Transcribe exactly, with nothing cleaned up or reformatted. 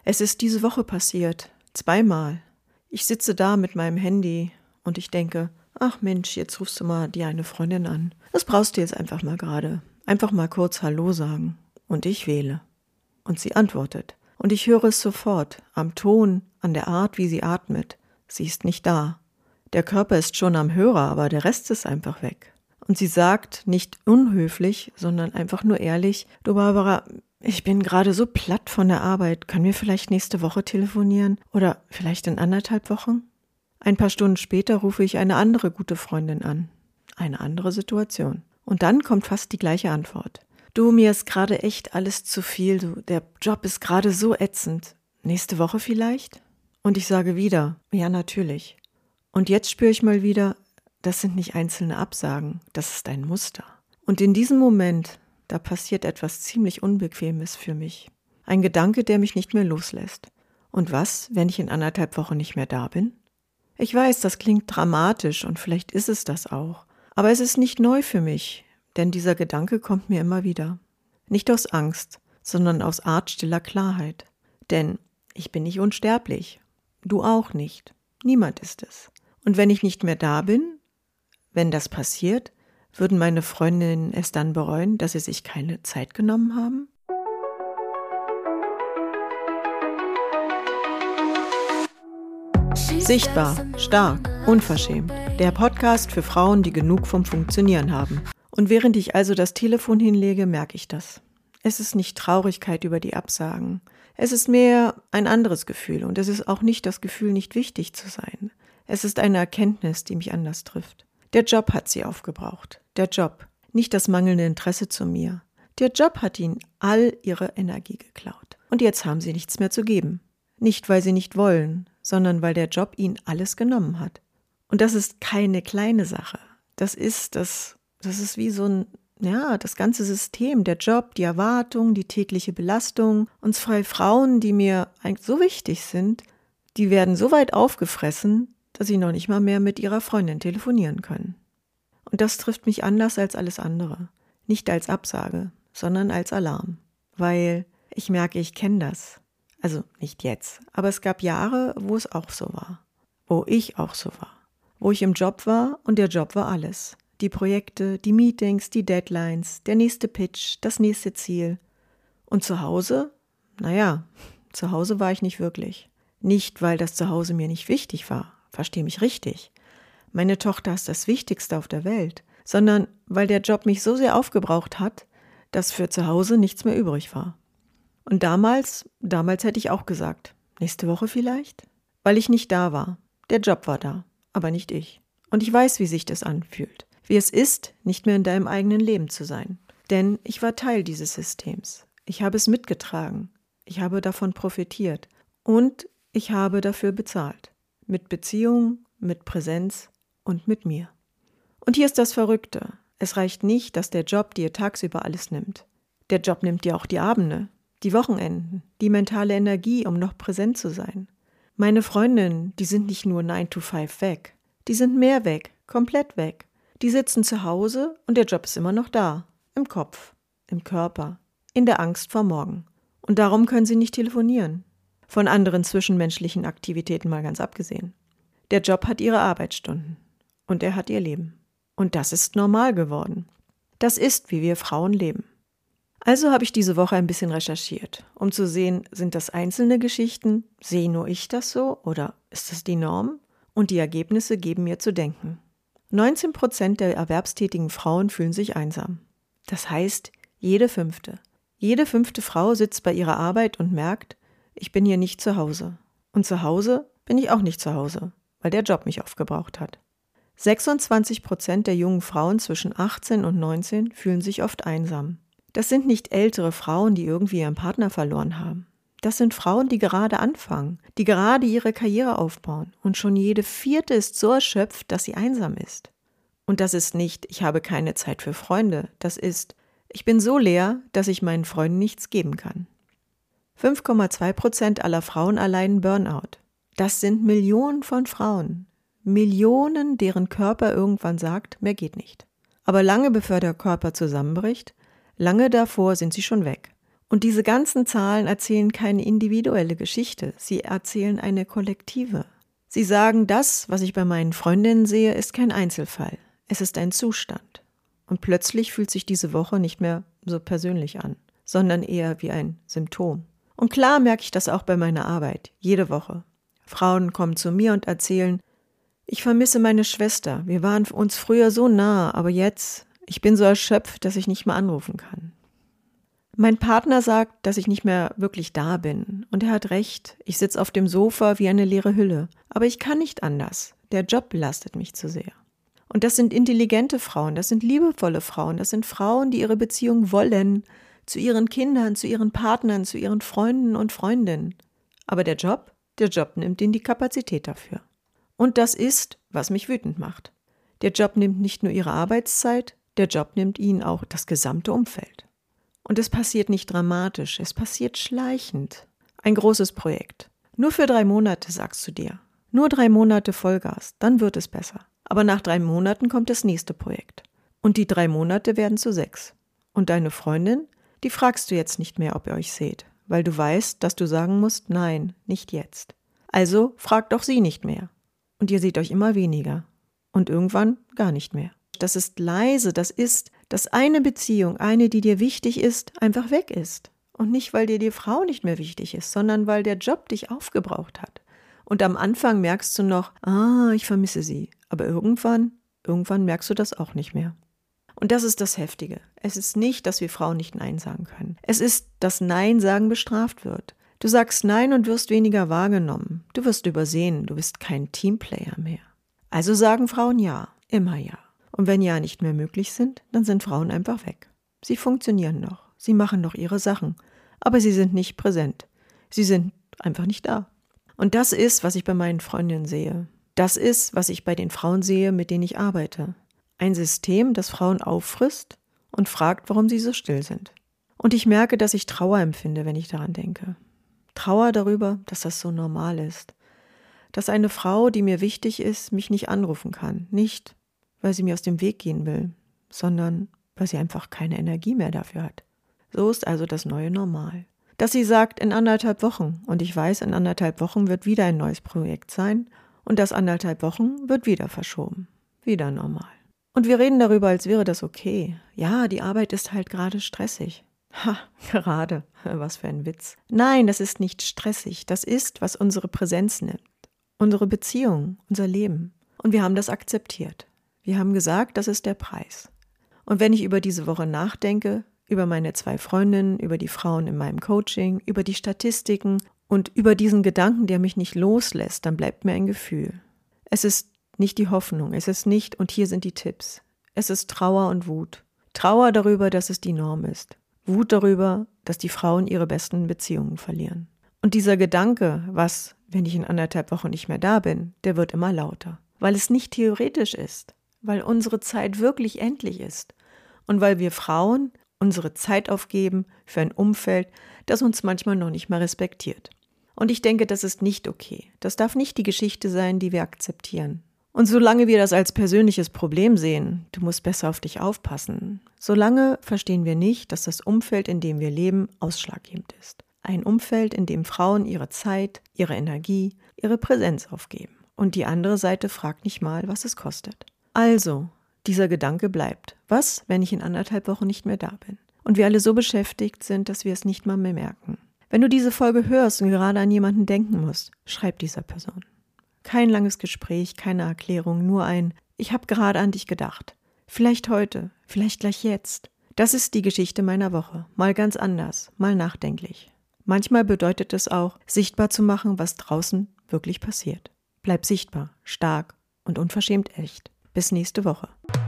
Es ist diese Woche passiert, zweimal. Ich sitze da mit meinem Handy und ich denke, ach Mensch, jetzt rufst du mal die eine Freundin an. Das brauchst du jetzt einfach mal gerade. Einfach mal kurz Hallo sagen. Und ich wähle. Und sie antwortet. Und ich höre es sofort, am Ton, an der Art, wie sie atmet. Sie ist nicht da. Der Körper ist schon am Hörer, aber der Rest ist einfach weg. Und sie sagt, nicht unhöflich, sondern einfach nur ehrlich, du Barbara, ich bin gerade so platt von der Arbeit, können wir vielleicht nächste Woche telefonieren? Oder vielleicht in anderthalb Wochen? Ein paar Stunden später rufe ich eine andere gute Freundin an. Eine andere Situation. Und dann kommt fast die gleiche Antwort. Du, mir ist gerade echt alles zu viel, du, der Job ist gerade so ätzend. Nächste Woche vielleicht? Und ich sage wieder, ja natürlich. Und jetzt spüre ich mal wieder, das sind nicht einzelne Absagen, das ist ein Muster. Und in diesem Moment, da passiert etwas ziemlich Unbequemes für mich. Ein Gedanke, der mich nicht mehr loslässt. Und was, wenn ich in anderthalb Wochen nicht mehr da bin? Ich weiß, das klingt dramatisch und vielleicht ist es das auch. Aber es ist nicht neu für mich, denn dieser Gedanke kommt mir immer wieder. Nicht aus Angst, sondern aus artstiller Klarheit. Denn ich bin nicht unsterblich. Du auch nicht. Niemand ist es. Und wenn ich nicht mehr da bin, wenn das passiert, würden meine Freundinnen es dann bereuen, dass sie sich keine Zeit genommen haben? Sichtbar, stark, unverschämt. Der Podcast für Frauen, die genug vom Funktionieren haben. Und während ich also das Telefon hinlege, merke ich das. Es ist nicht Traurigkeit über die Absagen. Es ist mehr ein anderes Gefühl und es ist auch nicht das Gefühl, nicht wichtig zu sein. Es ist eine Erkenntnis, die mich anders trifft. Der Job hat sie aufgebraucht. Der Job, nicht das mangelnde Interesse zu mir. Der Job hat ihnen all ihre Energie geklaut. Und jetzt haben sie nichts mehr zu geben. Nicht, weil sie nicht wollen, sondern weil der Job ihnen alles genommen hat. Und das ist keine kleine Sache. Das ist das, das ist wie so ein, ja, das ganze System, der Job, die Erwartung, die tägliche Belastung. Und zwei Frauen, die mir eigentlich so wichtig sind, die werden so weit aufgefressen, dass sie noch nicht mal mehr mit ihrer Freundin telefonieren können. Und das trifft mich anders als alles andere. Nicht als Absage, sondern als Alarm. Weil ich merke, ich kenne das. Also nicht jetzt, aber es gab Jahre, wo es auch so war. Wo ich auch so war. Wo ich im Job war und der Job war alles. Die Projekte, die Meetings, die Deadlines, der nächste Pitch, das nächste Ziel. Und zu Hause? Naja, zu Hause war ich nicht wirklich. Nicht, weil das Zuhause mir nicht wichtig war. Versteh mich richtig. Meine Tochter ist das Wichtigste auf der Welt. Sondern weil der Job mich so sehr aufgebraucht hat, dass für zu Hause nichts mehr übrig war. Und damals, damals hätte ich auch gesagt, nächste Woche vielleicht? Weil ich nicht da war. Der Job war da, aber nicht ich. Und ich weiß, wie sich das anfühlt. Wie es ist, nicht mehr in deinem eigenen Leben zu sein. Denn ich war Teil dieses Systems. Ich habe es mitgetragen. Ich habe davon profitiert. Und ich habe dafür bezahlt. Mit Beziehung, mit Präsenz und mit mir. Und hier ist das Verrückte. Es reicht nicht, dass der Job dir tagsüber alles nimmt. Der Job nimmt dir auch die Abende, die Wochenenden, die mentale Energie, um noch präsent zu sein. Meine Freundinnen, die sind nicht nur nine to five weg. Die sind mehr weg, komplett weg. Die sitzen zu Hause und der Job ist immer noch da. Im Kopf, im Körper, in der Angst vor morgen. Und darum können sie nicht telefonieren. Von anderen zwischenmenschlichen Aktivitäten mal ganz abgesehen. Der Job hat ihre Arbeitsstunden. Und er hat ihr Leben. Und das ist normal geworden. Das ist, wie wir Frauen leben. Also habe ich diese Woche ein bisschen recherchiert, um zu sehen, sind das einzelne Geschichten, sehe nur ich das so oder ist das die Norm? Und die Ergebnisse geben mir zu denken. neunzehn Prozent der erwerbstätigen Frauen fühlen sich einsam. Das heißt, jede fünfte. Jede fünfte Frau sitzt bei ihrer Arbeit und merkt, ich bin hier nicht zu Hause. Und zu Hause bin ich auch nicht zu Hause, weil der Job mich aufgebraucht hat. sechsundzwanzig Prozent der jungen Frauen zwischen achtzehn und neunzehn fühlen sich oft einsam. Das sind nicht ältere Frauen, die irgendwie ihren Partner verloren haben. Das sind Frauen, die gerade anfangen, die gerade ihre Karriere aufbauen. Und schon jede vierte ist so erschöpft, dass sie einsam ist. Und das ist nicht, ich habe keine Zeit für Freunde. Das ist, ich bin so leer, dass ich meinen Freunden nichts geben kann. fünf Komma zwei Prozent aller Frauen erleiden Burnout. Das sind Millionen von Frauen. Millionen, deren Körper irgendwann sagt, mehr geht nicht. Aber lange bevor der Körper zusammenbricht, lange davor sind sie schon weg. Und diese ganzen Zahlen erzählen keine individuelle Geschichte, sie erzählen eine kollektive. Sie sagen, das, was ich bei meinen Freundinnen sehe, ist kein Einzelfall, es ist ein Zustand. Und plötzlich fühlt sich diese Woche nicht mehr so persönlich an, sondern eher wie ein Symptom. Und klar merke ich das auch bei meiner Arbeit, jede Woche. Frauen kommen zu mir und erzählen, ich vermisse meine Schwester, wir waren uns früher so nah, aber jetzt, ich bin so erschöpft, dass ich nicht mehr anrufen kann. Mein Partner sagt, dass ich nicht mehr wirklich da bin. Und er hat recht, ich sitze auf dem Sofa wie eine leere Hülle. Aber ich kann nicht anders, der Job belastet mich zu sehr. Und das sind intelligente Frauen, das sind liebevolle Frauen, das sind Frauen, die ihre Beziehung wollen, zu ihren Kindern, zu ihren Partnern, zu ihren Freunden und Freundinnen. Aber der Job, der Job nimmt ihnen die Kapazität dafür. Und das ist, was mich wütend macht. Der Job nimmt nicht nur ihre Arbeitszeit, der Job nimmt ihnen auch das gesamte Umfeld. Und es passiert nicht dramatisch, es passiert schleichend. Ein großes Projekt. Nur für drei Monate, sagst du dir. Nur drei Monate Vollgas, dann wird es besser. Aber nach drei Monaten kommt das nächste Projekt. Und die drei Monate werden zu sechs. Und deine Freundin, die fragst du jetzt nicht mehr, ob ihr euch seht, weil du weißt, dass du sagen musst, nein, nicht jetzt. Also fragt auch sie nicht mehr. Und ihr seht euch immer weniger. Und irgendwann gar nicht mehr. Das ist leise, das ist, dass eine Beziehung, eine, die dir wichtig ist, einfach weg ist. Und nicht, weil dir die Frau nicht mehr wichtig ist, sondern weil der Job dich aufgebraucht hat. Und am Anfang merkst du noch, ah, ich vermisse sie. Aber irgendwann, irgendwann merkst du das auch nicht mehr. Und das ist das Heftige. Es ist nicht, dass wir Frauen nicht Nein sagen können. Es ist, dass Nein sagen bestraft wird. Du sagst Nein und wirst weniger wahrgenommen. Du wirst übersehen, du bist kein Teamplayer mehr. Also sagen Frauen Ja, immer Ja. Und wenn Ja nicht mehr möglich sind, dann sind Frauen einfach weg. Sie funktionieren noch, sie machen noch ihre Sachen, aber sie sind nicht präsent. Sie sind einfach nicht da. Und das ist, was ich bei meinen Freundinnen sehe. Das ist, was ich bei den Frauen sehe, mit denen ich arbeite. Ein System, das Frauen auffrisst und fragt, warum sie so still sind. Und ich merke, dass ich Trauer empfinde, wenn ich daran denke. Trauer darüber, dass das so normal ist. Dass eine Frau, die mir wichtig ist, mich nicht anrufen kann. Nicht, weil sie mir aus dem Weg gehen will, sondern weil sie einfach keine Energie mehr dafür hat. So ist also das neue Normal. Dass sie sagt, in anderthalb Wochen, und ich weiß, in anderthalb Wochen wird wieder ein neues Projekt sein, und das anderthalb Wochen wird wieder verschoben. Wieder normal. Und wir reden darüber, als wäre das okay. Ja, die Arbeit ist halt gerade stressig. Ha, gerade. Was für ein Witz. Nein, das ist nicht stressig. Das ist, was unsere Präsenz nimmt. Unsere Beziehung, unser Leben. Und wir haben das akzeptiert. Wir haben gesagt, das ist der Preis. Und wenn ich über diese Woche nachdenke, über meine zwei Freundinnen, über die Frauen in meinem Coaching, über die Statistiken und über diesen Gedanken, der mich nicht loslässt, dann bleibt mir ein Gefühl. Es ist nicht die Hoffnung, es ist nicht, und hier sind die Tipps, es ist Trauer und Wut. Trauer darüber, dass es die Norm ist. Wut darüber, dass die Frauen ihre besten Beziehungen verlieren. Und dieser Gedanke, was, wenn ich in anderthalb Wochen nicht mehr da bin, der wird immer lauter. Weil es nicht theoretisch ist, weil unsere Zeit wirklich endlich ist und weil wir Frauen unsere Zeit aufgeben für ein Umfeld, das uns manchmal noch nicht mal respektiert. Und ich denke, das ist nicht okay. Das darf nicht die Geschichte sein, die wir akzeptieren. Und solange wir das als persönliches Problem sehen, du musst besser auf dich aufpassen, solange verstehen wir nicht, dass das Umfeld, in dem wir leben, ausschlaggebend ist. Ein Umfeld, in dem Frauen ihre Zeit, ihre Energie, ihre Präsenz aufgeben. Und die andere Seite fragt nicht mal, was es kostet. Also, dieser Gedanke bleibt. Was, wenn ich in anderthalb Wochen nicht mehr da bin? Und wir alle so beschäftigt sind, dass wir es nicht mal mehr merken. Wenn du diese Folge hörst und gerade an jemanden denken musst, schreib dieser Person. Kein langes Gespräch, keine Erklärung, nur ein Ich habe gerade an dich gedacht. Vielleicht heute, vielleicht gleich jetzt. Das ist die Geschichte meiner Woche. Mal ganz anders, mal nachdenklich. Manchmal bedeutet es auch, sichtbar zu machen, was draußen wirklich passiert. Bleib sichtbar, stark und unverschämt echt. Bis nächste Woche.